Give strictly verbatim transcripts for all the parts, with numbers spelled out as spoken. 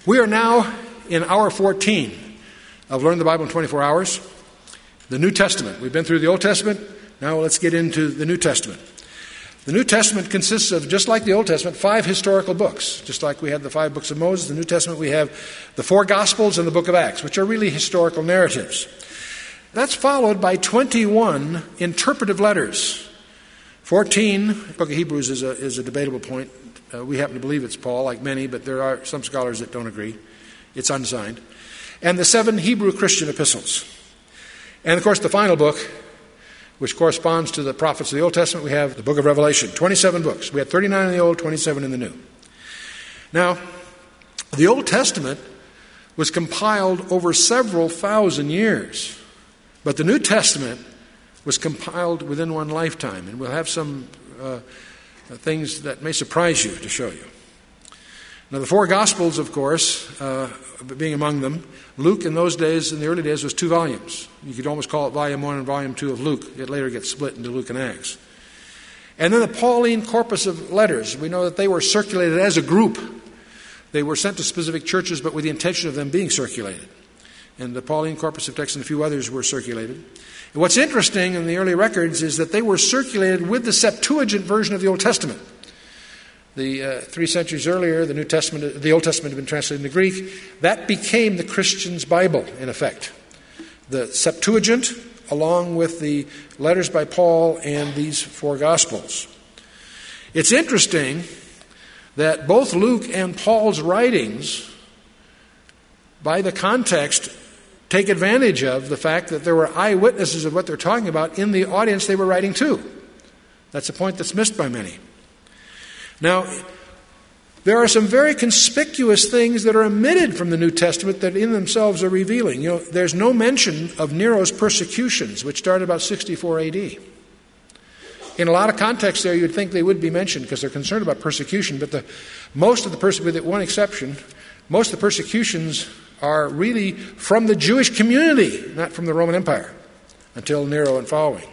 We are now in hour fourteen of Learn the Bible in twenty-four hours, the New Testament. We've been through the Old Testament. Now let's get into the New Testament. The New Testament consists of, just like the Old Testament, five historical books. Just like we had the five books of Moses, the New Testament we have the four Gospels and the book of Acts, which are really historical narratives. That's followed by twenty-one interpretive letters. fourteen, the book of Hebrews is a, is a debatable point. Uh, we happen to believe it's Paul, like many, but there are some scholars that don't agree. It's unsigned. And the seven Hebrew Christian epistles. And, of course, the final book, which corresponds to the prophets of the Old Testament, we have the book of Revelation, twenty-seven books. We had thirty-nine in the Old, twenty-seven in the New. Now, the Old Testament was compiled over several thousand years, but the New Testament was compiled within one lifetime, and we'll have some uh, things that may surprise you to show you. Now, the four Gospels, of course, uh, being among them, Luke in those days, in the early days, was two volumes. You could almost call it Volume one and Volume two of Luke. It later gets split into Luke and Acts. And then the Pauline corpus of letters. We know that they were circulated as a group. They were sent to specific churches, but with the intention of them being circulated. And the Pauline corpus of texts and a few others were circulated. And what's interesting in the early records is that they were circulated with the Septuagint version of the Old Testament. The uh, three centuries earlier, the New Testament, the Old Testament had been translated into Greek. That became the Christian's Bible, in effect. The Septuagint, along with the letters by Paul and these four Gospels. It's interesting that both Luke and Paul's writings, by the context, take advantage of the fact that there were eyewitnesses of what they're talking about in the audience they were writing to. That's a point that's missed by many. Now, there are some very conspicuous things that are omitted from the New Testament that in themselves are revealing. You know, there's no mention of Nero's persecutions, which started about sixty-four A D. In a lot of contexts there, you'd think they would be mentioned because they're concerned about persecution, but the, most of the, pers- with one exception, most of the persecutions are really from the Jewish community, not from the Roman Empire, until Nero and following.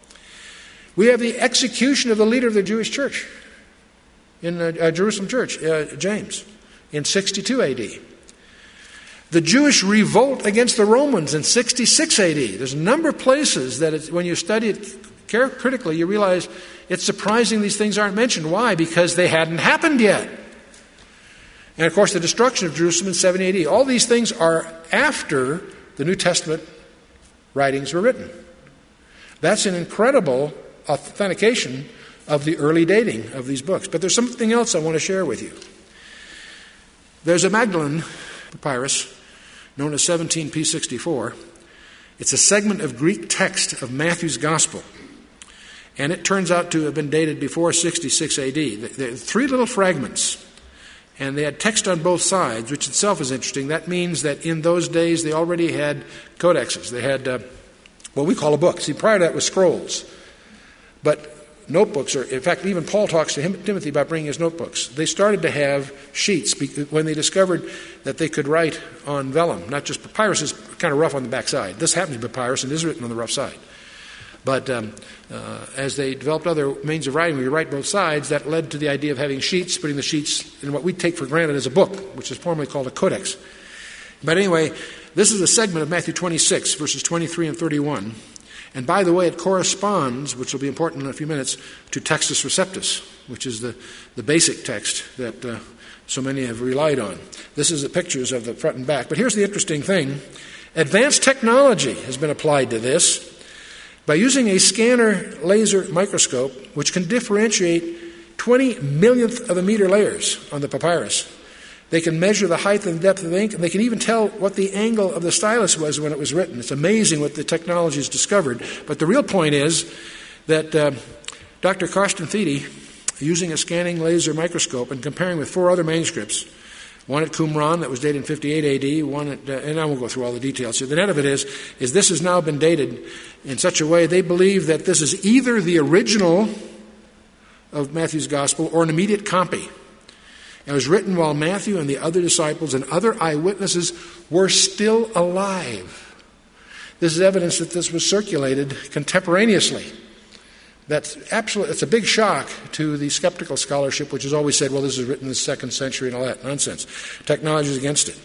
We have the execution of the leader of the Jewish church in uh, uh, Jerusalem church, uh, James, in sixty-two A D. The Jewish revolt against the Romans in sixty-six A D. There's a number of places that it's, when you study it critically, you realize it's surprising these things aren't mentioned. Why? Because they hadn't happened yet. And, of course, the destruction of Jerusalem in seventy A D. All these things are after the New Testament writings were written. That's an incredible authentication of the early dating of these books. But there's something else I want to share with you. There's a Magdalen papyrus known as seventeen P sixty-four. It's a segment of Greek text of Matthew's Gospel. And it turns out to have been dated before sixty-six A D. There are three little fragments. And they had text on both sides, which itself is interesting. That means that in those days they already had codexes. They had uh, what we call a book. See, prior to that was scrolls. But notebooks, or in fact, even Paul talks to him, Timothy about bringing his notebooks. They started to have sheets when they discovered that they could write on vellum, not just papyrus is kind of rough on the backside. This happens to be papyrus and is written on the rough side. But um, uh, as they developed other means of writing, we write both sides. That led to the idea of having sheets, putting the sheets in what we take for granted as a book, which is formerly called a codex. But anyway, this is a segment of Matthew twenty-six, verses twenty-three and thirty-one. And by the way, it corresponds, which will be important in a few minutes, to Textus Receptus, which is the, the basic text that uh, so many have relied on. This is the pictures of the front and back. But here's the interesting thing. Advanced technology has been applied to this by using a scanner laser microscope, which can differentiate twenty millionth of a meter layers on the papyrus. They can measure the height and depth of the ink, and they can even tell what the angle of the stylus was when it was written. It's amazing what the technology has discovered. But the real point is that uh, Doctor Carsten Thiede, using a scanning laser microscope and comparing with four other manuscripts, one at Qumran that was dated in fifty-eight A D, one at, uh, and I won't go through all the details here. The net of it is, is this has now been dated in such a way they believe that this is either the original of Matthew's Gospel or an immediate copy. It was written while Matthew and the other disciples and other eyewitnesses were still alive. This is evidence that this was circulated contemporaneously That's absolutely, it's a big shock to the skeptical scholarship, which has always said, well, this is written in the second century and all that nonsense. Technology is against it.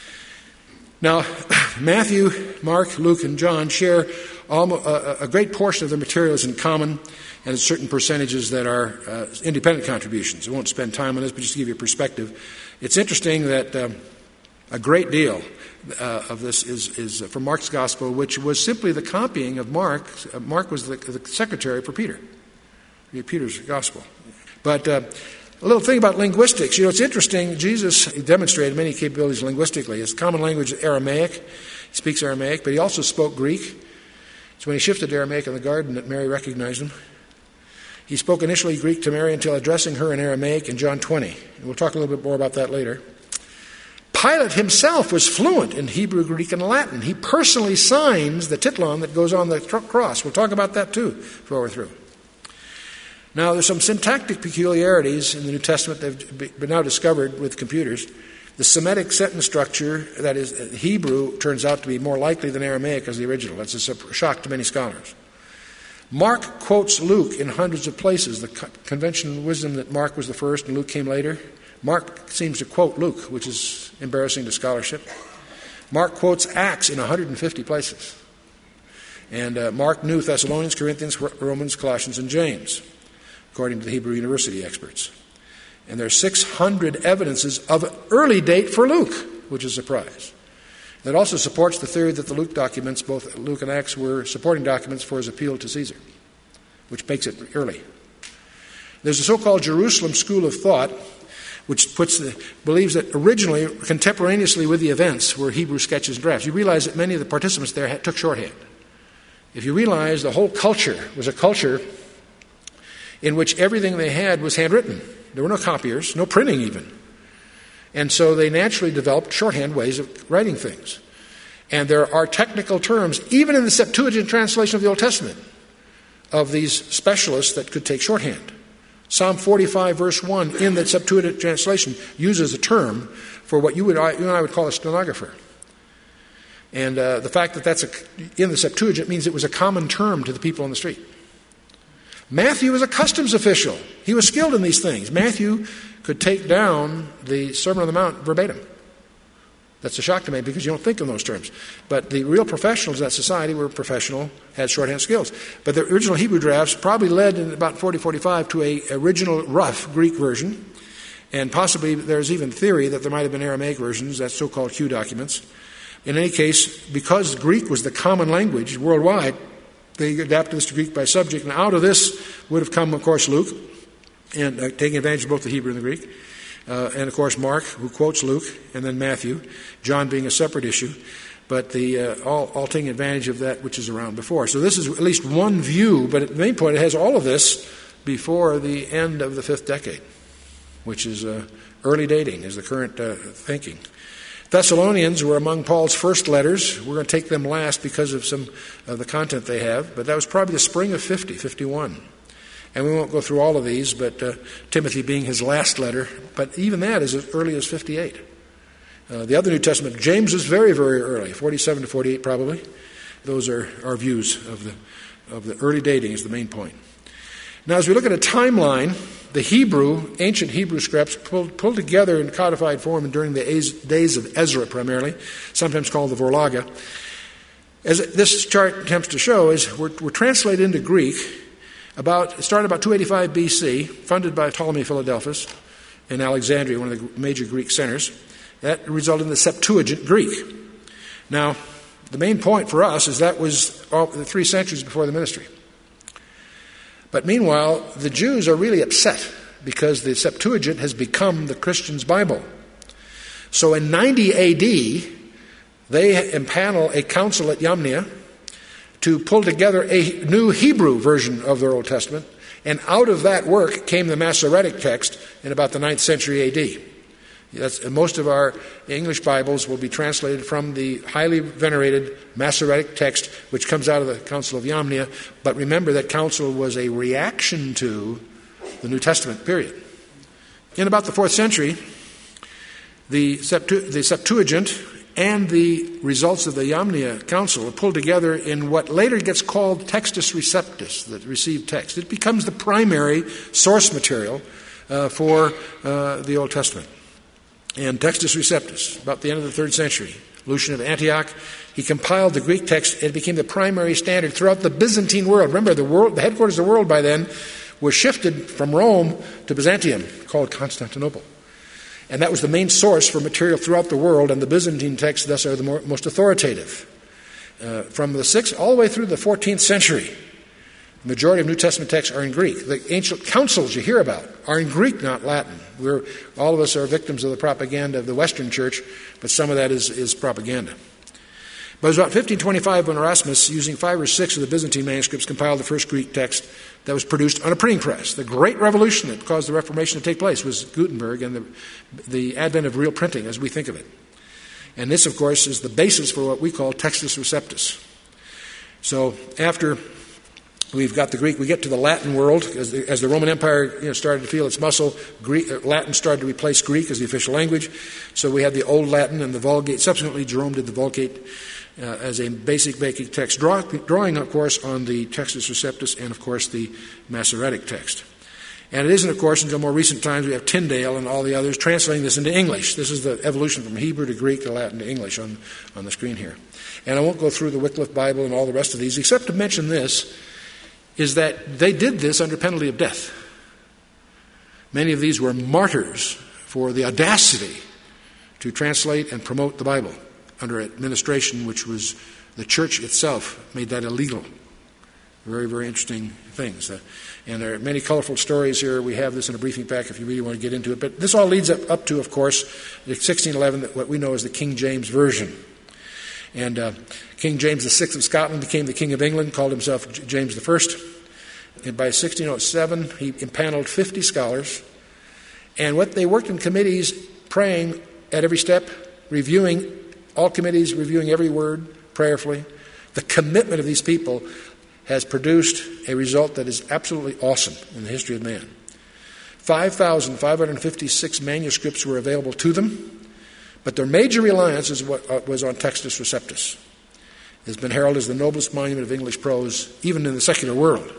Now, Matthew, Mark, Luke, and John share almost, uh, a great portion of their materials in common, and certain percentages that are uh, independent contributions. I won't spend time on this, but just to give you a perspective. It's interesting that um, a great deal uh, of this is, is from Mark's Gospel, which was simply the copying of Mark. Uh, Mark was the, the secretary for Peter, Peter's Gospel. But uh, a little thing about linguistics. You know, it's interesting. Jesus demonstrated many capabilities linguistically. His common language is Aramaic. He speaks Aramaic, but he also spoke Greek. So when he shifted to Aramaic in the garden that Mary recognized him. He spoke initially Greek to Mary until addressing her in Aramaic in John twenty. And we'll talk a little bit more about that later. Pilate himself was fluent in Hebrew, Greek, and Latin. He personally signs the titlon that goes on the cross. We'll talk about that too before we're through. Now, there's some syntactic peculiarities in the New Testament that have been now discovered with computers. The Semitic sentence structure, that is Hebrew, turns out to be more likely than Aramaic as the original. That's a shock to many scholars. Mark quotes Luke in hundreds of places. The conventional wisdom that Mark was the first and Luke came later. Mark seems to quote Luke, which is embarrassing to scholarship. Mark quotes Acts in one hundred fifty places. And uh, Mark knew Thessalonians, Corinthians, Romans, Colossians, and James, according to the Hebrew University experts. And there are six hundred evidences of early date for Luke, which is a surprise. That also supports the theory that the Luke documents, both Luke and Acts, were supporting documents for his appeal to Caesar, which makes it early. There's a so-called Jerusalem school of thought, which puts the, believes that originally, contemporaneously with the events, were Hebrew sketches and drafts. You realize that many of the participants there had, took shorthand. If you realize the whole culture was a culture in which everything they had was handwritten. There were no copiers, no printing even. And so they naturally developed shorthand ways of writing things. And there are technical terms, even in the Septuagint translation of the Old Testament, of these specialists that could take shorthand. Psalm forty-five, verse one, in the Septuagint translation, uses a term for what you, would, you and I would call a stenographer. And uh, the fact that that's a, in the Septuagint means it was a common term to the people on the street. Matthew was a customs official. He was skilled in these things. Matthew could take down the Sermon on the Mount verbatim. That's a shock to me because you don't think in those terms. But the real professionals in that society were professional, had shorthand skills. But the original Hebrew drafts probably led in about forty forty-five to a original rough Greek version. And possibly there's even theory that there might have been Aramaic versions, that's so-called Q documents. In any case, because Greek was the common language worldwide, they adapted this to Greek by subject. And out of this would have come, of course, Luke, and uh, taking advantage of both the Hebrew and the Greek. Uh, and, of course, Mark, who quotes Luke, and then Matthew, John being a separate issue, but the uh, all, all taking advantage of that which is around before. So this is at least one view, but at the main point, it has all of this before the end of the fifth decade, which is uh, early dating, is the current uh, thinking. Thessalonians were among Paul's first letters. We're going to take them last because of some of the content they have, but that was probably the spring of fifty, fifty-one. And we won't go through all of these, but uh, Timothy being his last letter. But even that is as early as fifty-eight. Uh, the other New Testament, James is very, very early, forty-seven to forty-eight probably. Those are our views of the of the early dating is the main point. Now, as we look at a timeline, the Hebrew, ancient Hebrew scripts pulled, pulled together in codified form during the days of Ezra primarily, sometimes called the Vorlage. As this chart attempts to show, is we're, we're translated into Greek. About it started about two eighty-five B C, funded by Ptolemy Philadelphus in Alexandria, one of the major Greek centers. That resulted in the Septuagint Greek. Now, the main point for us is that was all, the three centuries before the ministry. But meanwhile, the Jews are really upset because the Septuagint has become the Christians' Bible. So in ninety A D, they impanel a council at Yamnia to pull together a new Hebrew version of their Old Testament, and out of that work came the Masoretic text in about the ninth century A D. That's, most of our English Bibles will be translated from the highly venerated Masoretic text, which comes out of the Council of Yamnia. But remember, that council was a reaction to the New Testament period. In about the fourth century, the, Septu- the Septuagint and the results of the Yamnia Council are pulled together in what later gets called Textus Receptus, the received text. It becomes the primary source material uh, for uh, the Old Testament. And Textus Receptus, about the end of the third century, Lucian of Antioch, he compiled the Greek text. It became the primary standard throughout the Byzantine world. Remember, the world, the headquarters of the world by then was shifted from Rome to Byzantium, called Constantinople. And that was the main source for material throughout the world, and the Byzantine texts thus are the more, most authoritative. Uh, from the sixth all the way through the fourteenth century, the majority of New Testament texts are in Greek. The ancient councils you hear about are in Greek, not Latin. We're, all of us are victims of the propaganda of the Western Church, but some of that is, is propaganda. But it was about fifteen twenty-five when Erasmus, using five or six of the Byzantine manuscripts, compiled the first Greek text that was produced on a printing press. The great revolution that caused the Reformation to take place was Gutenberg and the, the advent of real printing as we think of it. And this, of course, is the basis for what we call Textus Receptus. So after we've got the Greek, we get to the Latin world. As the, as the Roman Empire you know, started to feel its muscle, Greek, uh, Latin started to replace Greek as the official language. So we had the Old Latin and the Vulgate. Subsequently, Jerome did the Vulgate uh, as a basic basic text, draw, drawing, of course, on the Textus Receptus and, of course, the Masoretic text. And it isn't, of course, until more recent times we have Tyndale and all the others translating this into English. This is the evolution from Hebrew to Greek to Latin to English on, on the screen here. And I won't go through the Wycliffe Bible and all the rest of these, except to mention this, is that they did this under penalty of death. Many of these were martyrs for the audacity to translate and promote the Bible under administration, which was the church itself made that illegal. Very, very interesting things. Uh, and there are many colorful stories here. We have this in a briefing pack if you really want to get into it. But this all leads up, up to, of course, the sixteen eleven, what we know as the King James Version. And uh, King James the Sixth of Scotland became the King of England, called himself James the First. And by sixteen oh seven, he impaneled fifty scholars. And what they worked in committees, praying at every step, reviewing, all committees reviewing every word prayerfully. The commitment of these people has produced a result that is absolutely awesome in the history of man. five thousand five hundred fifty-six manuscripts were available to them. But their major reliance is what, uh, was on Textus Receptus. It has been heralded as the noblest monument of English prose, even in the secular world.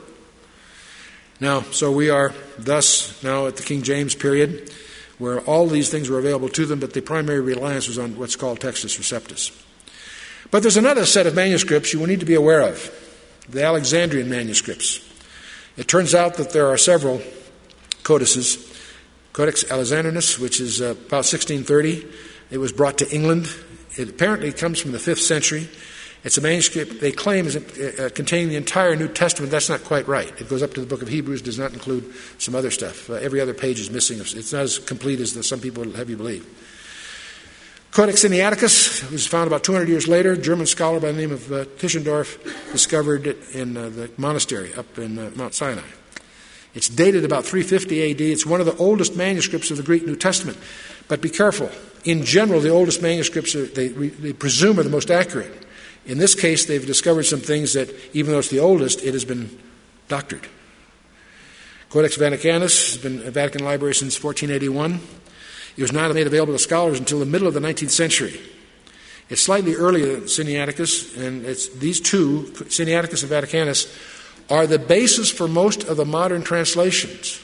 Now, so we are thus now at the King James period, where all these things were available to them, but the primary reliance was on what's called Textus Receptus. But there's another set of manuscripts you will need to be aware of, the Alexandrian manuscripts. It turns out that there are several codices. Codex Alexandrinus, which is uh, about sixteen thirty. It was brought to England. It apparently comes from the fifth century. It's a manuscript they claim is uh, containing the entire New Testament. That's not quite right. It goes up to the book of Hebrews, does not include some other stuff. Uh, every other page is missing. It's not as complete as the, some people have you believe. Codex Sinaiticus was found about two hundred years later. A German scholar by the name of uh, Tischendorf discovered it in uh, the monastery up in uh, Mount Sinai. It's dated about three fifty A D. It's one of the oldest manuscripts of the Greek New Testament. But be careful. In general, the oldest manuscripts are, they, they presume are the most accurate. In this case, they've discovered some things that, even though it's the oldest, it has been doctored. Codex Vaticanus has been at Vatican Library since fourteen eighty-one. It was not made available to scholars until the middle of the nineteenth century. It's slightly earlier than Sinaiticus, and it's these two, Sinaiticus and Vaticanus, are the basis for most of the modern translations.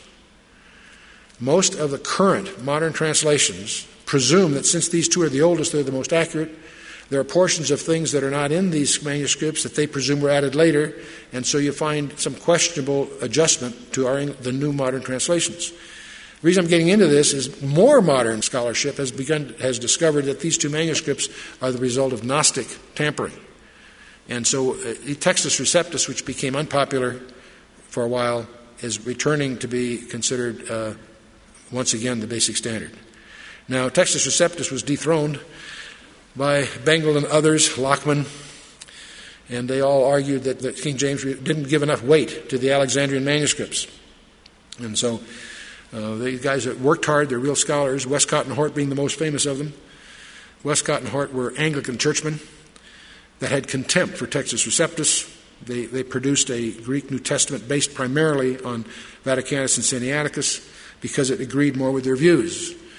Most of the current modern translations presume that since these two are the oldest, they're the most accurate. There are portions of things that are not in these manuscripts that they presume were added later, and so you find some questionable adjustment to our, the new modern translations. The reason I'm getting into this is more modern scholarship has begun has discovered that these two manuscripts are the result of Gnostic tampering. And so uh, Textus Receptus, which became unpopular for a while, is returning to be considered uh, once again the basic standard. Now, Textus Receptus was dethroned by Bengal and others, Lockman, and they all argued that, that King James didn't give enough weight to the Alexandrian manuscripts. And so uh, these guys that worked hard, they're real scholars, Westcott and Hort being the most famous of them. Westcott and Hort were Anglican churchmen that had contempt for Textus Receptus. They, they produced a Greek New Testament based primarily on Vaticanus and Sinaiticus because it agreed more with their views.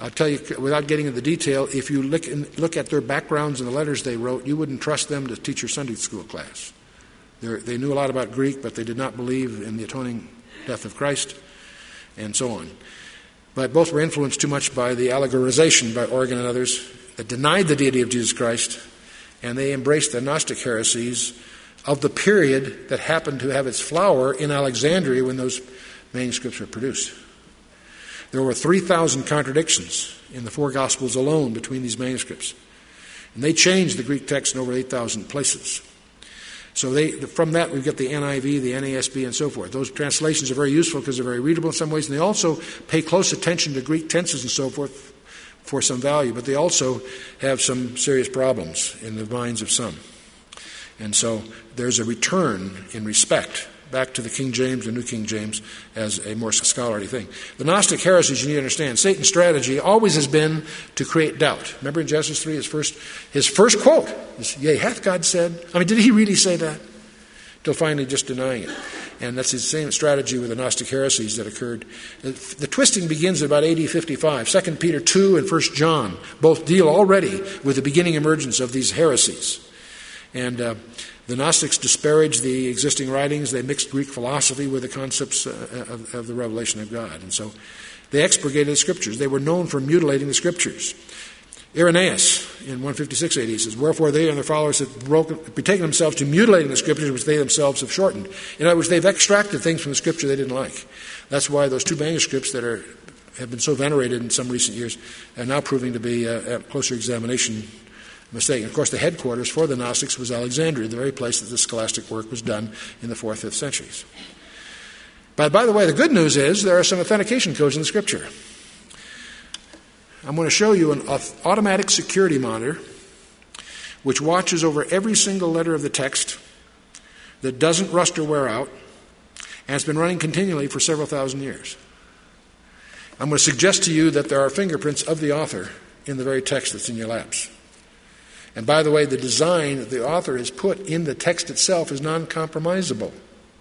I'll tell you, without getting into the detail, if you look, in, look at their backgrounds and the letters they wrote, you wouldn't trust them to teach your Sunday school class. They're, they knew a lot about Greek, but they did not believe in the atoning death of Christ, and so on. But both were influenced too much by the allegorization by Origen and others that denied the deity of Jesus Christ, and they embraced the Gnostic heresies of the period that happened to have its flower in Alexandria when those manuscripts were produced. There were three thousand contradictions in the four Gospels alone between these manuscripts. And they changed the Greek text in over eight thousand places. So they, from that, we get the N I V, the N A S B, and so forth. Those translations are very useful because they're very readable in some ways, and they also pay close attention to Greek tenses and so forth for some value, but they also have some serious problems in the minds of some. And so there's a return in respect back to the King James, the New King James, as a more scholarly thing. The Gnostic heresies, you need to understand, Satan's strategy always has been to create doubt. Remember in Genesis three, his first, his first quote is, "Yea, hath God said?" I mean, did he really say that? Till finally just denying it. And that's the same strategy with the Gnostic heresies that occurred. The twisting begins at about A D fifty-five. Second Peter two and First John both deal already with the beginning emergence of these heresies. And uh, the Gnostics disparaged the existing writings. They mixed Greek philosophy with the concepts uh, of, of the revelation of God. And so they expurgated the Scriptures. They were known for mutilating the Scriptures. Irenaeus, in one fifty-six A D, says, "Wherefore they and their followers have broken, betaken themselves to mutilating the Scriptures, which they themselves have shortened." In other words, they've extracted things from the Scripture they didn't like. That's why those two manuscripts that are have been so venerated in some recent years are now proving to be, uh, at closer examination, mistake. And of course, the headquarters for the Gnostics was Alexandria, the very place that the scholastic work was done in the fourth, fifth centuries. But by the way, the good news is there are some authentication codes in the Scripture. I'm going to show you an automatic security monitor which watches over every single letter of the text that doesn't rust or wear out, and it's been running continually for several thousand years. I'm going to suggest to you that there are fingerprints of the author in the very text that's in your laps. And by the way, the design that the author has put in the text itself is non-compromisable.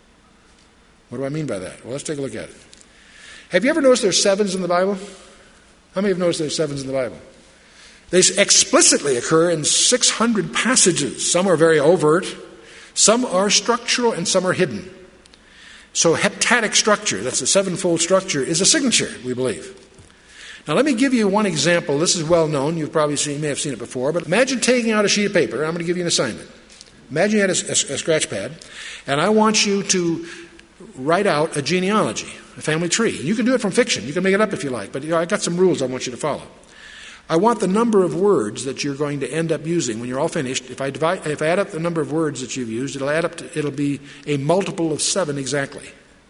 What do I mean by that? Well, let's take a look at it. Have you ever noticed there's sevens in the Bible? How many have noticed there's sevens in the Bible? They explicitly occur in six hundred passages. Some are very overt, some are structural, and some are hidden. So heptadic structure, that's a sevenfold structure, is a signature, we believe. Now let me give you one example. This is well known. You've probably seen, you may have seen it before, but imagine taking out a sheet of paper. I'm going to give you an assignment. Imagine you had a, a, a scratch pad, and I want you to write out a genealogy, a family tree. You can do it from fiction. You can make it up if you like, but you know, I got some rules I want you to follow. I want the number of words that you're going to end up using when you're all finished. If I divide, if I add up the number of words that you've used, it'll add up to, it'll be a multiple of seven exactly.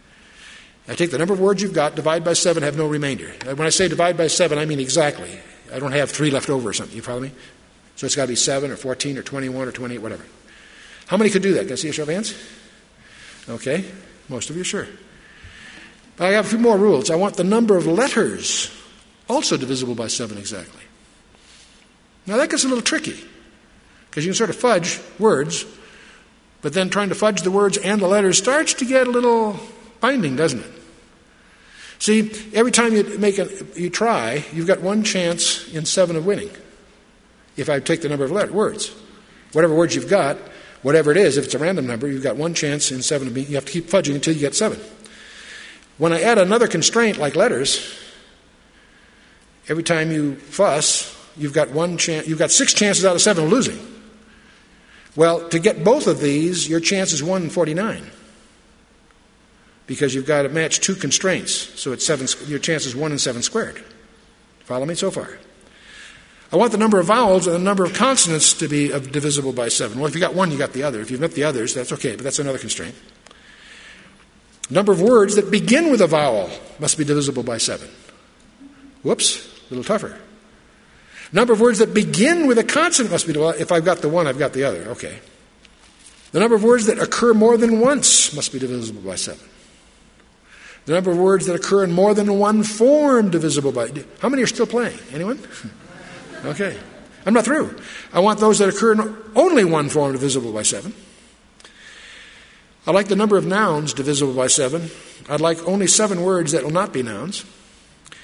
I take the number of words you've got, divide by seven, have no remainder. When I say divide by seven, I mean exactly. I don't have three left over or something. You follow me? So it's got to be seven or fourteen or twenty-one or twenty-eight, whatever. How many could do that? Can I see a show of hands? Okay. Most of you, sure. But I have a few more rules. I want the number of letters also divisible by seven exactly. Now that gets a little tricky, because you can sort of fudge words, but then trying to fudge the words and the letters starts to get a little binding, doesn't it? See, every time you make a, you try, you've got one chance in seven of winning. If I take the number of letter, words, whatever words you've got, whatever it is, if it's a random number, you've got one chance in seven of being. You have to keep fudging until you get seven. When I add another constraint like letters, every time you fuss, you've got one chance. You've got six chances out of seven of losing. Well, to get both of these, your chance is one in forty-nine. Because you've got to match two constraints. So it's seven, your chance is one in seven squared. Follow me so far? I want the number of vowels and the number of consonants to be divisible by seven. Well, if you got one, you got the other. If you've met the others, that's okay, but that's another constraint. Number of words that begin with a vowel must be divisible by seven. Whoops, a little tougher. Number of words that begin with a consonant must be divisible. If I've got the one, I've got the other. Okay. The number of words that occur more than once must be divisible by seven. The number of words that occur in more than one form divisible by... How many are still playing? Anyone? Okay. I'm not through. I want those that occur in only one form divisible by seven. I like the number of nouns divisible by seven. I'd like only seven words that will not be nouns.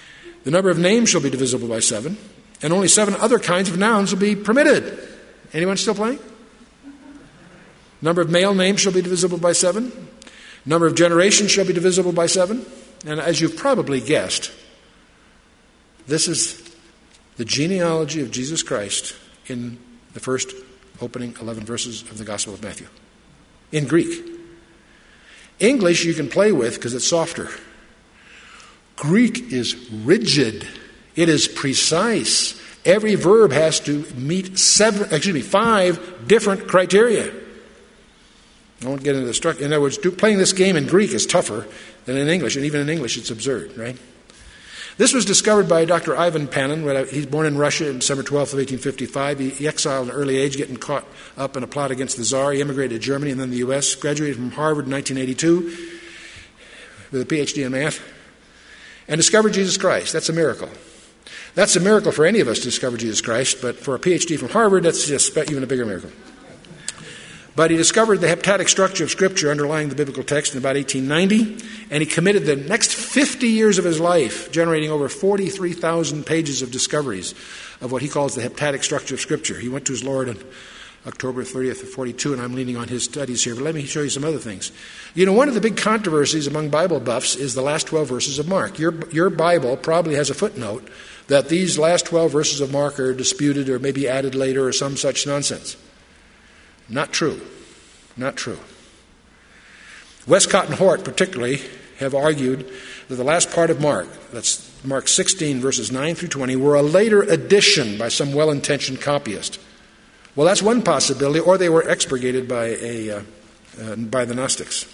The number of names shall be divisible by seven, and only seven other kinds of nouns will be permitted. Anyone still playing? Number of male names shall be divisible by seven. Number of generations shall be divisible by seven. And as you've probably guessed, this is the genealogy of Jesus Christ in the first opening eleven verses of the Gospel of Matthew, in Greek. English you can play with because it's softer. Greek is rigid. It is precise. Every verb has to meet seven, excuse me, five different criteria. I won't get into the structure. In other words, do, playing this game in Greek is tougher than in English, and even in English it's absurd, right? This was discovered by Doctor Ivan Panin. He's born in Russia on December twelfth of eighteen fifty-five. He, he exiled at an early age, getting caught up in a plot against the Tsar. He immigrated to Germany and then the U S, graduated from Harvard in nineteen eighty-two with a P H D in math, and discovered Jesus Christ. That's a miracle. That's a miracle for any of us to discover Jesus Christ, but for a P H D from Harvard, that's just even a bigger miracle. But he discovered the heptadic structure of Scripture underlying the biblical text in about eighteen ninety, and he committed the next fifty years of his life, generating over forty-three thousand pages of discoveries of what he calls the heptadic structure of Scripture. He went to his Lord on October thirtieth of forty-two, and I'm leaning on his studies here, but let me show you some other things. You know, one of the big controversies among Bible buffs is the last twelve verses of Mark. Your, your Bible probably has a footnote that these last twelve verses of Mark are disputed or maybe added later or some such nonsense. Not true. Not true. Westcott and Hort particularly have argued that the last part of Mark, that's Mark sixteen, verses nine through twenty, were a later addition by some well-intentioned copyist. Well, that's one possibility, or they were expurgated by, a, uh, uh, by the Gnostics.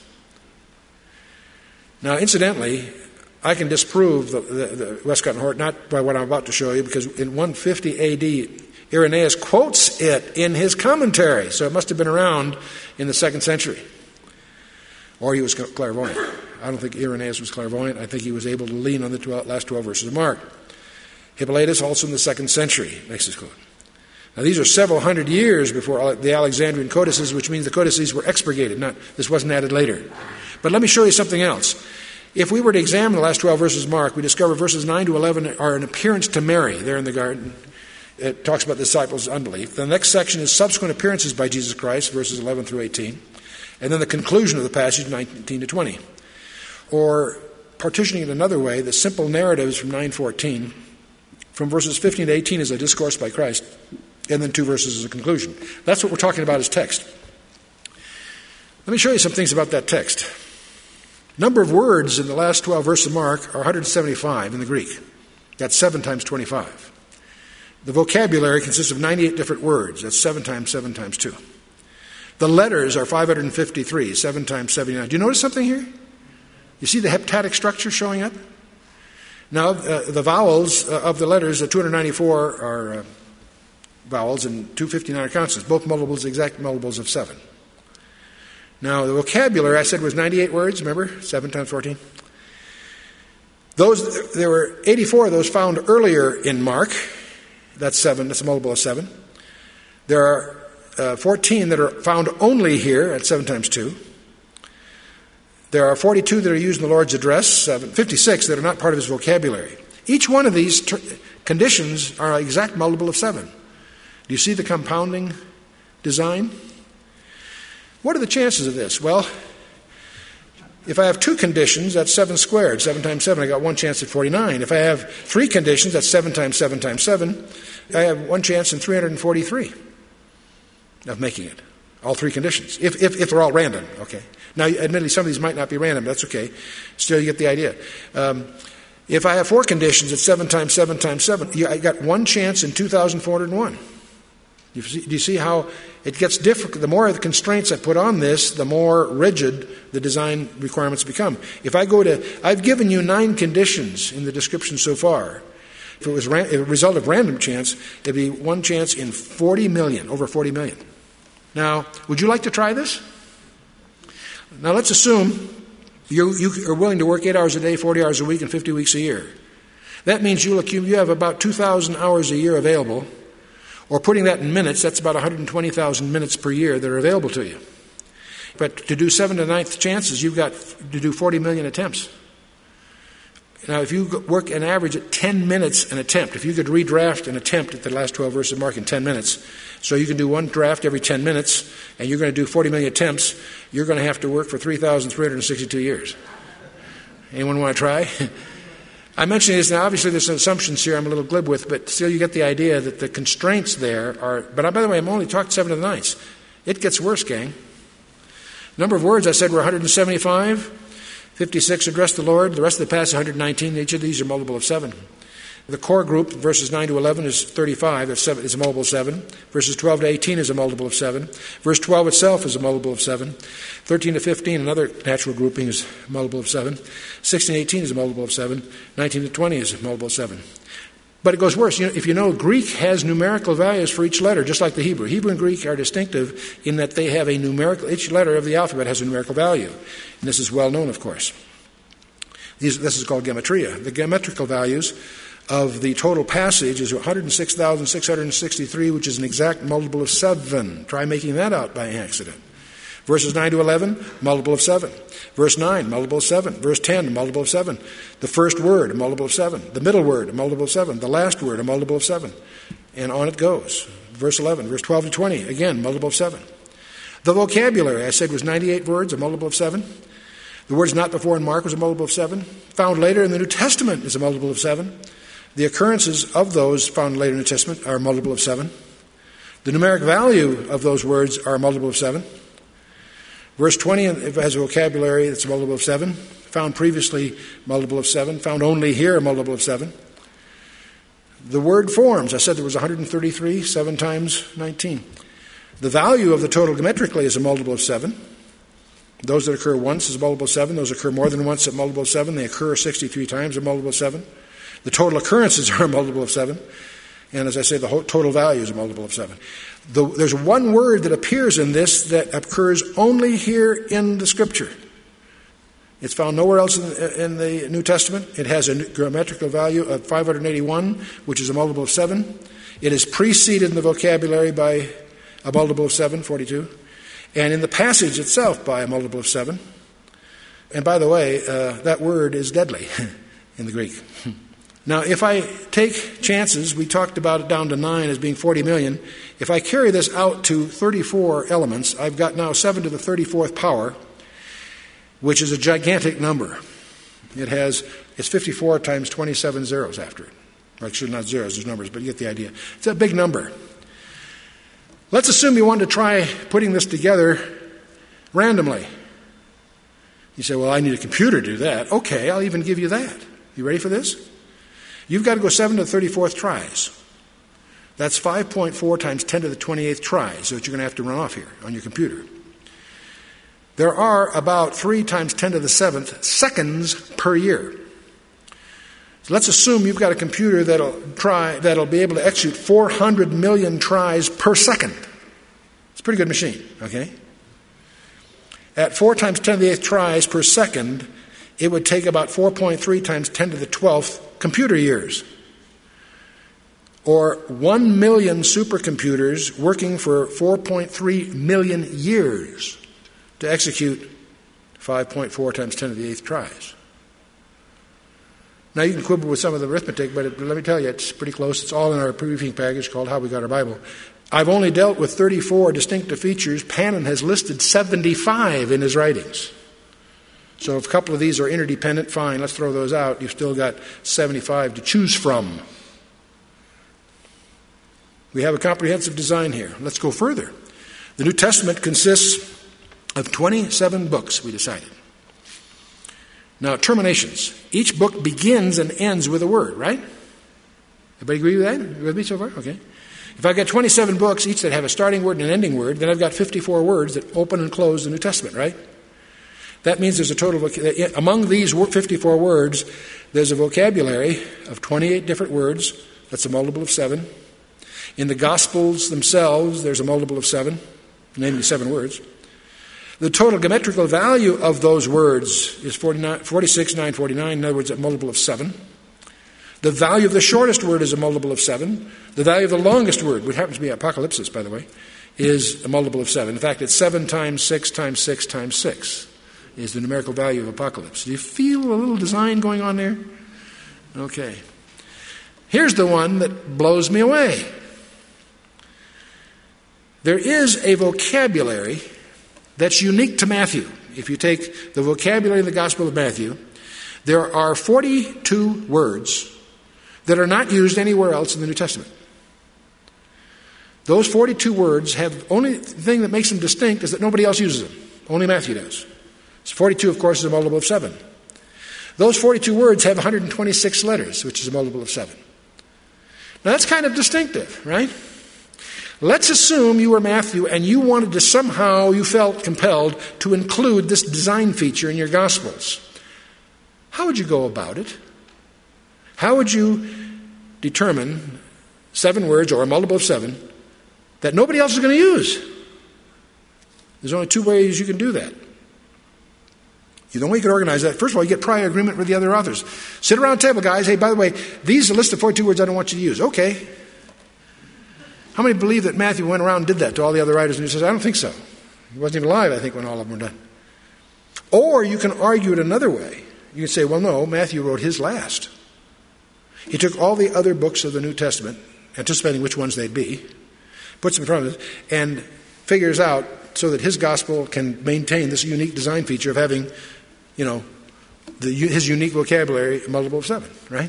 Now, incidentally, I can disprove the, the, the Westcott and Hort, not by what I'm about to show you, because in one fifty A D, Irenaeus quotes it in his commentary, so it must have been around in the second century. Or he was clairvoyant. I don't think Irenaeus was clairvoyant. I think he was able to lean on the twelve, last twelve verses of Mark. Hippolytus, also in the second century, makes this quote. Now, these are several hundred years before the Alexandrian codices, which means the codices were expurgated. Not, this wasn't added later. But let me show you something else. If we were to examine the last twelve verses of Mark, we discover verses nine to eleven are an appearance to Mary there in the garden. It talks about the disciples' unbelief. The next section is subsequent appearances by Jesus Christ, verses eleven through eighteen. And then the conclusion of the passage, nineteen to twenty. Or, partitioning it another way, the simple narratives from nine fourteen, from verses fifteen to eighteen is a discourse by Christ, and then two verses as a conclusion. That's what we're talking about as text. Let me show you some things about that text. Number of words in the last twelve verses of Mark are one hundred seventy-five in the Greek. That's seven times twenty-five. The vocabulary consists of ninety-eight different words. That's seven times seven times two. The letters are five hundred fifty-three, seven times seventy-nine. Do you notice something here? You see the heptadic structure showing up? Now, uh, the vowels uh, of the letters, the two hundred ninety-four are uh, vowels and two hundred fifty-nine are consonants, both multiples, exact multiples of seven. Now, the vocabulary, I said, was ninety-eight words, remember? seven times fourteen. Those, there were eighty-four of those found earlier in Mark. That's seven. That's a multiple of seven. There are uh, fourteen that are found only here at seven times two. There are forty-two that are used in the Lord's address, seven, fifty-six that are not part of his vocabulary. Each one of these ter- conditions are an exact multiple of seven. Do you see the compounding design? What are the chances of this? Well, if I have two conditions, that's seven squared. seven times seven, I got one chance at forty-nine. If I have three conditions, that's seven times seven times seven. I have one chance in three hundred forty-three of making it. All three conditions. If, if, if they're all random, okay. Now, admittedly, some of these might not be random, but that's okay. Still, you get the idea. Um, if I have four conditions, it's seven times seven times seven. I got one chance in two thousand four hundred one. You see, do you see how it gets difficult? The more of the constraints I put on this, the more rigid the design requirements become. If I go to, I've given you nine conditions in the description so far. If it was ran, if a result of random chance, it'd be one chance in forty million, over forty million. Now, would you like to try this? Now, let's assume you, you are willing to work eight hours a day, forty hours a week, and fifty weeks a year. That means you'll accumulate, you have about two thousand hours a year available. Or putting that in minutes, that's about one hundred twenty thousand minutes per year that are available to you. But to do seven to ninth chances, you've got to do forty million attempts. Now, if you work an average at ten minutes an attempt, if you could redraft an attempt at the last twelve verses of Mark in ten minutes, so you can do one draft every ten minutes, and you're going to do forty million attempts, you're going to have to work for three thousand three hundred sixty-two years. Anyone want to try? I'm mentioning this now. Obviously, there's some assumptions here I'm a little glib with, but still you get the idea that the constraints there are... But by the way, I'm only talking seven to the ninths. It gets worse, gang. Number of words, I said, were one hundred seventy-five. fifty-six address the Lord. The rest of the passage, one hundred nineteen. Each of these are multiple of seven. The core group, verses nine to eleven, is thirty-five. It's a multiple of seven. Verses twelve to eighteen is a multiple of seven. Verse twelve itself is a multiple of seven. thirteen to fifteen, another natural grouping, is a multiple of seven. sixteen to eighteen is a multiple of seven. nineteen to twenty is a multiple of seven. But it goes worse. You know, if you know, Greek has numerical values for each letter, just like the Hebrew. Hebrew and Greek are distinctive in that they have a numerical, each letter of the alphabet has a numerical value. And this is well known, of course. These, this is called gematria. The geometrical values of the total passage is one hundred six thousand six hundred sixty-three, which is an exact multiple of seven. Try making that out by accident. Verses nine to eleven, multiple of seven. Verse nine, multiple of seven. Verse ten, multiple of seven. The first word, a multiple of seven. The middle word, a multiple of seven. The last word, a multiple of seven. And on it goes. Verse eleven, verse twelve to twenty, again, multiple of seven. The vocabulary, I said, was ninety-eight words, a multiple of seven. The words not before in Mark was a multiple of seven. Found later in the New Testament is a multiple of seven. The occurrences of those found later in the New Testament are a multiple of seven. The numeric value of those words are a multiple of seven. Verse twenty has a vocabulary that's a multiple of seven. Found previously, multiple of seven. Found only here, a multiple of seven. The word forms, I said there was one hundred thirty-three, seven times nineteen. The value of the total geometrically is a multiple of seven. Those that occur once is a multiple of seven. Those that occur more than once at multiple of seven. They occur sixty-three times at multiple of seven. The total occurrences are a multiple of seven. And as I say, the whole total value is a multiple of seven. The, there's one word that appears in this that occurs only here in the Scripture. It's found nowhere else in the, in the New Testament. It has a geometrical value of five hundred eighty-one, which is a multiple of seven. It is preceded in the vocabulary by a multiple of seven, forty-two. And in the passage itself by a multiple of seven. And by the way, uh, that word is deadly in the Greek. Now, if I take chances, we talked about it down to nine as being forty million. If I carry this out to thirty-four elements, I've got now seven to the thirty-fourth power, which is a gigantic number. It has, it's fifty-four times twenty-seven zeros after it. Actually, not zeros, there's numbers, but you get the idea. It's a big number. Let's assume you wanted to try putting this together randomly. You say, well, I need a computer to do that. Okay, I'll even give you that. You ready for this? You've got to go seven to the thirty-fourth tries. That's five point four times ten to the twenty-eighth tries that you're going to have to run off here on your computer. There are about three times ten to the seventh seconds per year. So let's assume you've got a computer that'll try that'll be able to execute four hundred million tries per second. It's a pretty good machine, okay? At four times ten to the eighth tries per second, it would take about four point three times ten to the twelfth computer years. Or one million supercomputers working for four point three million years to execute five point four times ten to the eighth tries. Now, you can quibble with some of the arithmetic, but it, let me tell you, it's pretty close. It's all in our briefing package called How We Got Our Bible. I've only dealt with thirty-four distinctive features. Pannon has listed seventy-five in his writings. So if a couple of these are interdependent, fine, let's throw those out. You've still got seventy-five to choose from. We have a comprehensive design here. Let's go further. The New Testament consists of twenty-seven books, we decided. Now, terminations. Each book begins and ends with a word, right? Everybody agree with that? You with me so far? Okay. If I've got twenty-seven books, each that have a starting word and an ending word, then I've got fifty-four words that open and close the New Testament, right? That means there's a total of, among these fifty-four words, there's a vocabulary of twenty-eight different words. That's a multiple of seven. In the Gospels themselves, there's a multiple of seven, namely seven words. The total geometrical value of those words is forty-six, nine forty-nine, in other words, a multiple of seven. The value of the shortest word is a multiple of seven. The value of the longest word, which happens to be apocalypsis, by the way, is a multiple of seven. In fact, it's seven times six times six times six is the numerical value of apocalypse. Do you feel a little design going on there? Okay. Here's the one that blows me away. There is a vocabulary that's unique to Matthew. If you take the vocabulary of the Gospel of Matthew, there are forty-two words that are not used anywhere else in the New Testament. Those forty-two words have, only thing that makes them distinct is that nobody else uses them. Only Matthew does. So forty-two, of course, is a multiple of seven. Those forty-two words have one hundred twenty-six letters, which is a multiple of seven. Now that's kind of distinctive, right? Let's assume you were Matthew and you wanted to somehow, you felt compelled to include this design feature in your Gospels. How would you go about it? How would you determine seven words or a multiple of seven that nobody else is going to use? There's only two ways you can do that. The only way you can organize that, first of all, you get prior agreement with the other authors. Sit around the table, guys. Hey, by the way, these are a list of forty-two words I don't want you to use. Okay. How many believe that Matthew went around and did that to all the other writers? And he says, I don't think so. He wasn't even alive, I think, when all of them were done. Or you can argue it another way. You can say, well, no, Matthew wrote his last. He took all the other books of the New Testament, anticipating which ones they'd be, puts them in front of us, and figures out so that his gospel can maintain this unique design feature of having, you know, the, his unique vocabulary, multiple of seven, right?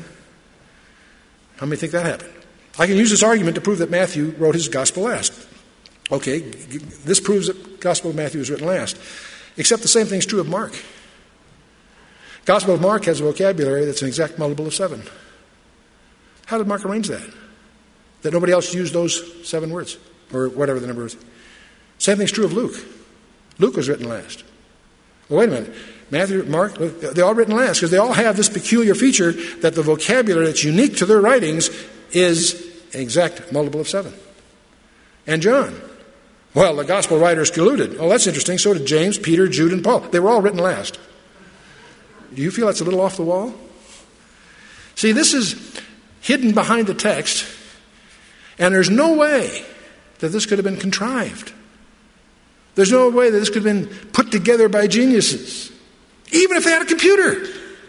How many think that happened? I can use this argument to prove that Matthew wrote his gospel last. Okay, this proves that the Gospel of Matthew was written last. Except the same thing is true of Mark. Gospel of Mark has a vocabulary that's an exact multiple of seven. How did Mark arrange that? That nobody else used those seven words, or whatever the number is. Same thing is true of Luke. Luke was written last. Well, wait a minute. Matthew, Mark, they're all written last because they all have this peculiar feature that the vocabulary that's unique to their writings is an exact multiple of seven. And John. Well, the gospel writers colluded. Oh, that's interesting. So did James, Peter, Jude, and Paul. They were all written last. Do you feel that's a little off the wall? See, this is hidden behind the text, and there's no way that this could have been contrived. There's no way that this could have been put together by geniuses, even if they had a computer.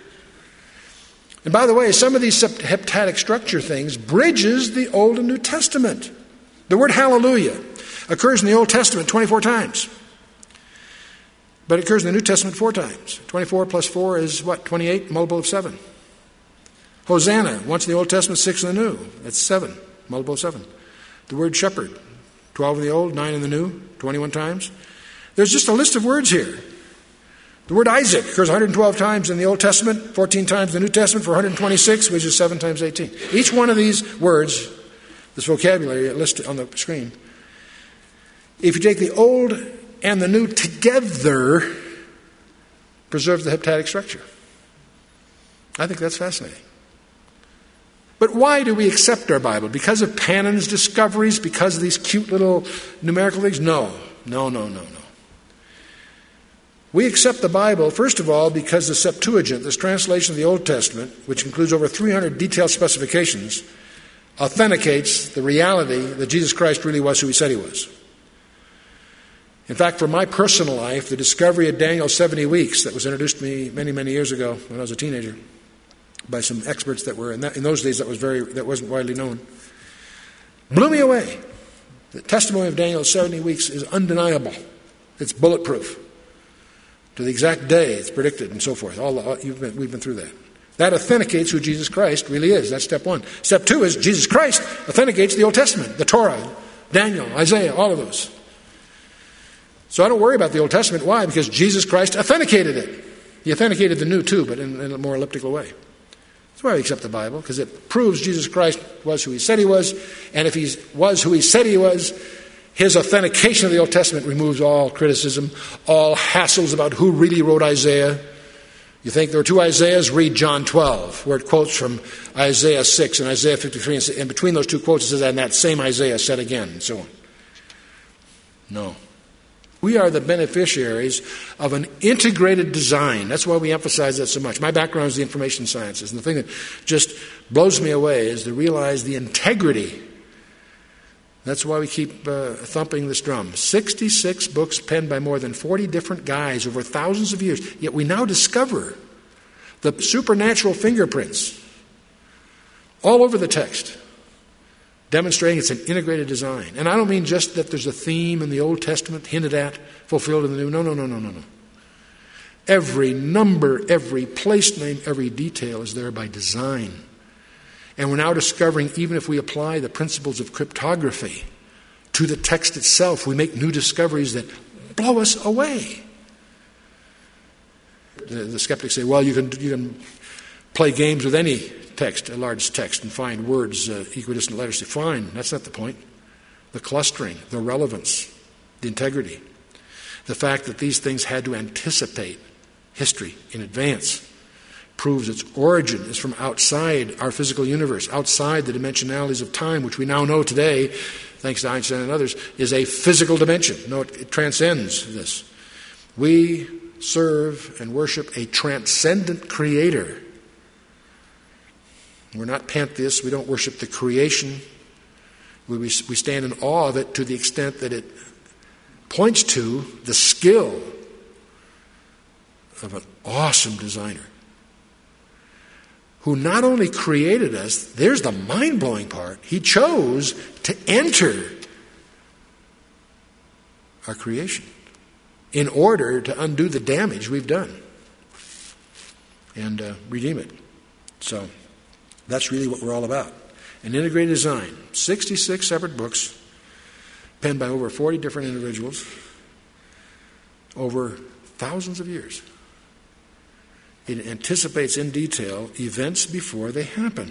And by the way, some of these heptadic structure things bridges the Old and New Testament. The word hallelujah occurs in the Old Testament twenty-four times. But it occurs in the New Testament four times. twenty-four plus four is what? twenty-eight, multiple of seven. Hosanna, once in the Old Testament, six in the New. That's seven, multiple of seven. The word shepherd, twelve in the Old, nine in the New, twenty-one times. There's just a list of words here. The word Isaac occurs one hundred twelve times in the Old Testament, fourteen times in the New Testament for one hundred twenty-six, which is seven times eighteen. Each one of these words, this vocabulary listed on the screen, if you take the Old and the New together, preserves the heptadic structure. I think that's fascinating. But why do we accept our Bible? Because of Pannon's discoveries? Because of these cute little numerical things? No, no, no, no, no. We accept the Bible, first of all, because the Septuagint, this translation of the Old Testament, which includes over three hundred detailed specifications, authenticates the reality that Jesus Christ really was who he said he was. In fact, for my personal life, the discovery of Daniel's seventy weeks that was introduced to me many, many years ago when I was a teenager by some experts that were, in, that, in those days that was very that wasn't widely known, blew me away. The testimony of Daniel's seventy weeks is undeniable. It's bulletproof. To the exact day it's predicted and so forth. All, the, all you've been, we've been through that. That authenticates who Jesus Christ really is. That's step one. Step two is Jesus Christ authenticates the Old Testament, the Torah, Daniel, Isaiah, all of those. So I don't worry about the Old Testament. Why? Because Jesus Christ authenticated it. He authenticated the New too, but in, in a more elliptical way. That's why we accept the Bible, because it proves Jesus Christ was who he said he was, and if he was who he said he was, his authentication of the Old Testament removes all criticism, all hassles about who really wrote Isaiah. You think there are two Isaiahs? Read John twelve, where it quotes from Isaiah six and Isaiah fifty-three, and between those two quotes it says, and that same Isaiah said again, and so on. No. We are the beneficiaries of an integrated design. That's why we emphasize that so much. My background is the information sciences, and the thing that just blows me away is to realize the integrity. That's why we keep uh, thumping this drum. sixty-six books penned by more than forty different guys over thousands of years. Yet we now discover the supernatural fingerprints all over the text, demonstrating it's an integrated design. And I don't mean just that there's a theme in the Old Testament hinted at, fulfilled in the New. No, no, no, no, no, no. Every number, every place name, every detail is there by design. And we're now discovering, even if we apply the principles of cryptography to the text itself, we make new discoveries that blow us away. The, the skeptics say, well, you can, you can play games with any text, a large text, and find words, uh, equidistant letters. Fine, that's not the point. The clustering, the relevance, the integrity, the fact that these things had to anticipate history in advance proves its origin is from outside our physical universe, outside the dimensionalities of time, which we now know today, thanks to Einstein and others, is a physical dimension. No, it, it transcends this. We serve and worship a transcendent creator. We're not pantheists. We don't worship the creation. We, we, we stand in awe of it to the extent that it points to the skill of an awesome designer who not only created us, there's the mind-blowing part, he chose to enter our creation in order to undo the damage we've done and uh, redeem it. So that's really what we're all about. An integrated design. sixty-six separate books penned by over forty different individuals over thousands of years. It anticipates in detail events before they happen.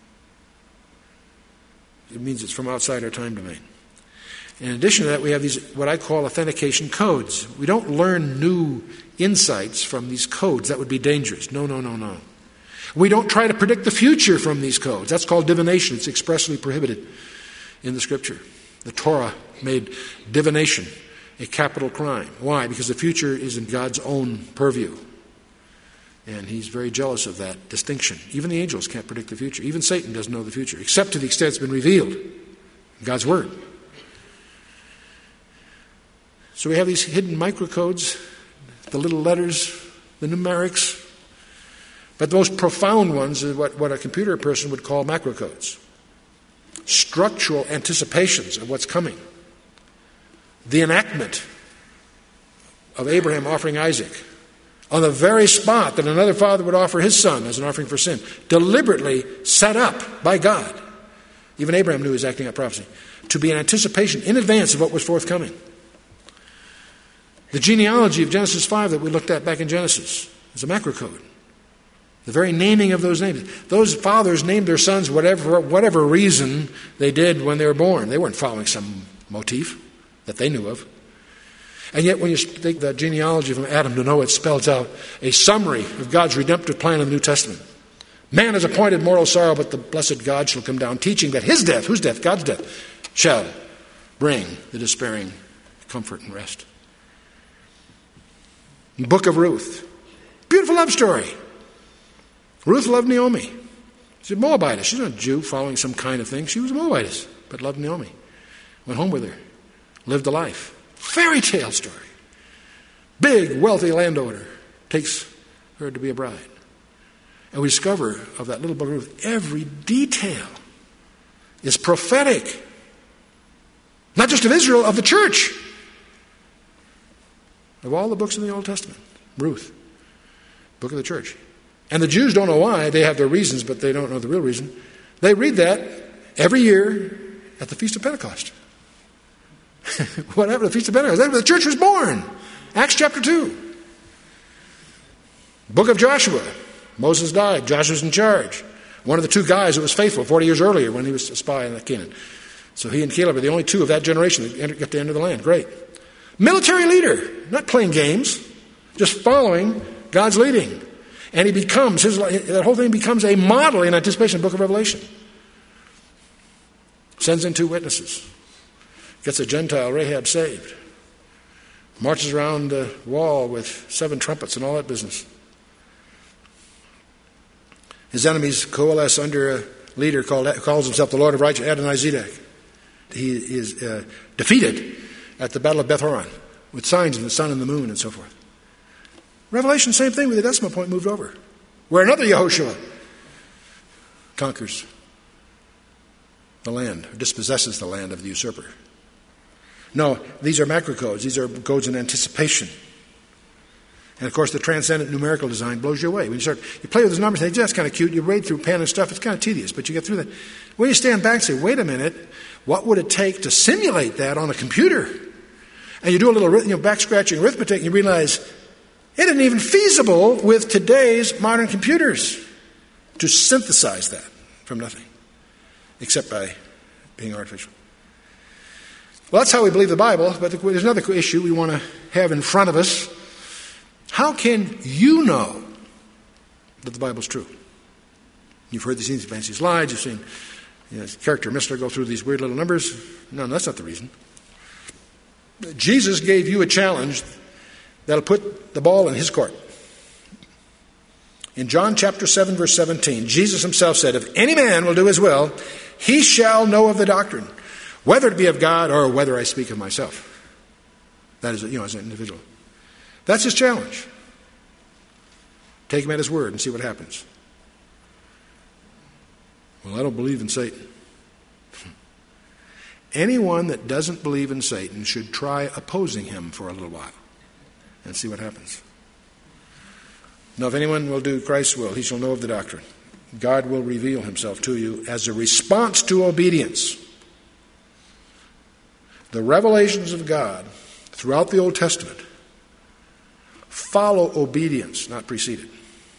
It means it's from outside our time domain. In addition to that, we have these, what I call authentication codes. We don't learn new insights from these codes. That would be dangerous. No, no, no, no. We don't try to predict the future from these codes. That's called divination. It's expressly prohibited in the Scripture. The Torah made divination a capital crime. Why? Because the future is in God's own purview. And he's very jealous of that distinction. Even the angels can't predict the future. Even Satan doesn't know the future, except to the extent it's been revealed in God's Word. So we have these hidden microcodes, the little letters, the numerics. But the most profound ones are what, what a computer person would call macrocodes. Structural anticipations of what's coming. The enactment of Abraham offering Isaac on the very spot that another father would offer his son as an offering for sin, deliberately set up by God. Even Abraham knew he was acting out prophecy. To be an anticipation in advance of what was forthcoming. The genealogy of Genesis five that we looked at back in Genesis is a macrocode. The very naming of those names. Those fathers named their sons whatever whatever reason they did when they were born. They weren't following some motif that they knew of. And yet when you take the genealogy from Adam to Noah, it spells out a summary of God's redemptive plan in the New Testament. Man is appointed mortal sorrow, but the blessed God shall come down, teaching that his death, whose death? God's death, shall bring the despairing comfort and rest. The book of Ruth. Beautiful love story. Ruth loved Naomi. She's a Moabitess. She's not a Jew following some kind of thing. She was a Moabitess, but loved Naomi. Went home with her. Lived a life. Fairy tale story. Big, wealthy landowner takes her to be a bride. And we discover of that little book of Ruth, every detail is prophetic. Not just of Israel, of the church. Of all the books in the Old Testament. Ruth, book of the church. And the Jews don't know why. They have their reasons, but they don't know the real reason. They read that every year at the Feast of Pentecost. Whatever, the Feast of Pentecost. That's where the church was born. Acts chapter two. Book of Joshua. Moses died. Joshua's in charge. One of the two guys that was faithful forty years earlier when he was a spy in Canaan. So he and Caleb are the only two of that generation that get to enter the land. Great. Military leader. Not playing games. Just following God's leading. And he becomes, his, that whole thing becomes a model in anticipation of the book of Revelation. Sends in two witnesses. Gets a Gentile, Rahab, saved. Marches around the wall with seven trumpets and all that business. His enemies coalesce under a leader called, calls himself the Lord of Righteousness, Adonai-Zedek. He is uh, defeated at the Battle of Beth Horon with signs of the sun and the moon and so forth. Revelation, same thing with the decimal point moved over. Where another Yehoshua conquers the land, or dispossesses the land of the usurper. No, these are macro codes. These are codes in anticipation. And of course, the transcendent numerical design blows you away. When you start, you play with those numbers, and they just kind of cute. You read through pen and stuff. It's kind of tedious, but you get through that. When you stand back and say, "Wait a minute, what would it take to simulate that on a computer?" And you do a little, you know, back scratching arithmetic, and you realize it isn't even feasible with today's modern computers to synthesize that from nothing, except by being artificial. Well, that's how we believe the Bible, but there's another issue we want to have in front of us. How can you know that the Bible's true? You've heard these fancy slides, you've seen, you know, character Mister go through these weird little numbers. No, that's not the reason. Jesus gave you a challenge that'll put the ball in his court. In John chapter seven, verse seventeen, Jesus himself said, "If any man will do his will, he shall know of the doctrine, whether it be of God or whether I speak of myself." That is, you know, as an individual. That's his challenge. Take him at his word and see what happens. Well, I don't believe in Satan. Anyone that doesn't believe in Satan should try opposing him for a little while and see what happens. Now, if anyone will do Christ's will, he shall know of the doctrine. God will reveal himself to you as a response to obedience. The revelations of God throughout the Old Testament follow obedience, not precede it.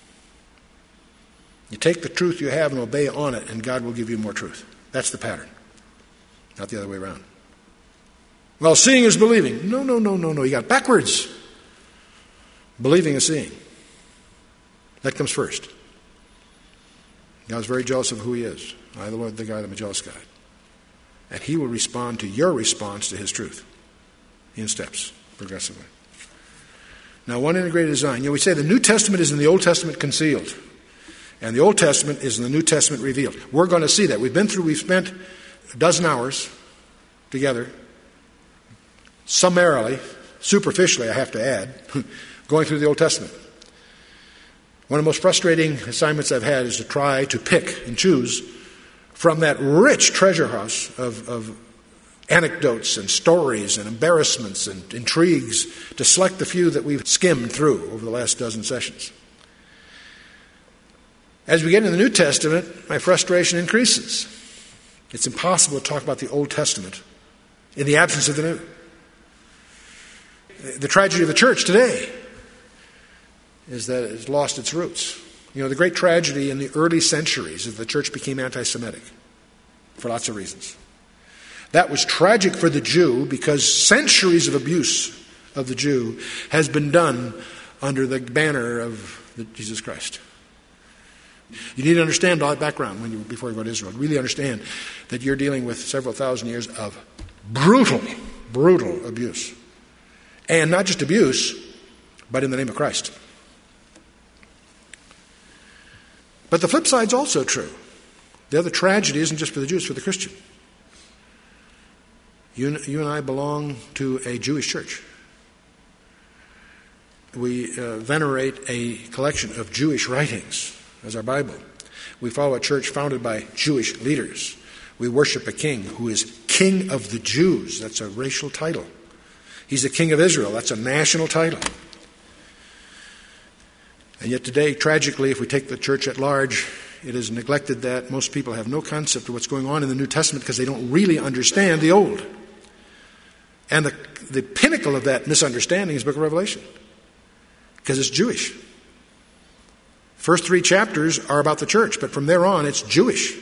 You take the truth you have and obey on it, and God will give you more truth. That's the pattern, not the other way around. Well, seeing is believing. No, no, no, no, no. You got it backwards. Believing is seeing. That comes first. God's very jealous of who he is. I, the Lord, the God, I'm a jealous God. And he will respond to your response to his truth in steps, progressively. Now, one integrated design. You know, we say the New Testament is in the Old Testament concealed, and the Old Testament is in the New Testament revealed. We're going to see that. We've been through, we've spent a dozen hours together, summarily, superficially, I have to add, going through the Old Testament. One of the most frustrating assignments I've had is to try to pick and choose from that rich treasure house of, of anecdotes and stories and embarrassments and intrigues to select the few that we've skimmed through over the last dozen sessions. As we get into the New Testament, my frustration increases. It's impossible to talk about the Old Testament in the absence of the New. The tragedy of the church today is that it has lost its roots. You know, the great tragedy in the early centuries is the church became anti-Semitic for lots of reasons. That was tragic for the Jew because centuries of abuse of the Jew has been done under the banner of the Jesus Christ. You need to understand all that background when you, before you go to Israel. Really understand that you're dealing with several thousand years of brutal, brutal abuse. And not just abuse, but in the name of Christ. But the flip side's also true. The other tragedy isn't just for the Jews, it's for the Christian. You, you and I belong to a Jewish church. We uh, venerate a collection of Jewish writings as our Bible. We follow a church founded by Jewish leaders. We worship a king who is King of the Jews. That's a racial title. He's the King of Israel. That's a national title. And yet today, tragically, if we take the church at large, it is neglected that most people have no concept of what's going on in the New Testament because they don't really understand the Old. And the, the pinnacle of that misunderstanding is the book of Revelation because it's Jewish. First three chapters are about the church, but from there on, it's Jewish.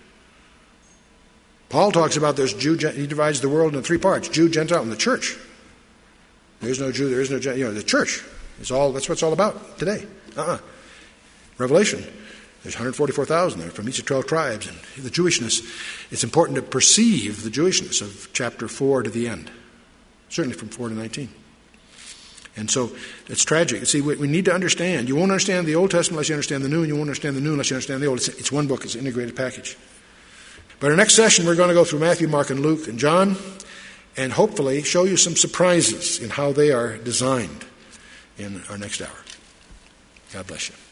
Paul talks about there's Jew, he divides the world into three parts, Jew, Gentile, and the church. There's no Jew, there is no Gentile, you know, the church is all, that's what it's all about today. Uh-uh. Revelation, there's one hundred forty-four thousand there from each of twelve tribes. And the Jewishness, it's important to perceive the Jewishness of chapter four to the end. Certainly from four to nineteen. And so it's tragic. See, we, we need to understand. You won't understand the Old Testament unless you understand the New, and you won't understand the New unless you understand the Old. It's, it's one book. It's an integrated package. But our next session, we're going to go through Matthew, Mark, and Luke, and John, and hopefully show you some surprises in how they are designed in our next hour. God bless you.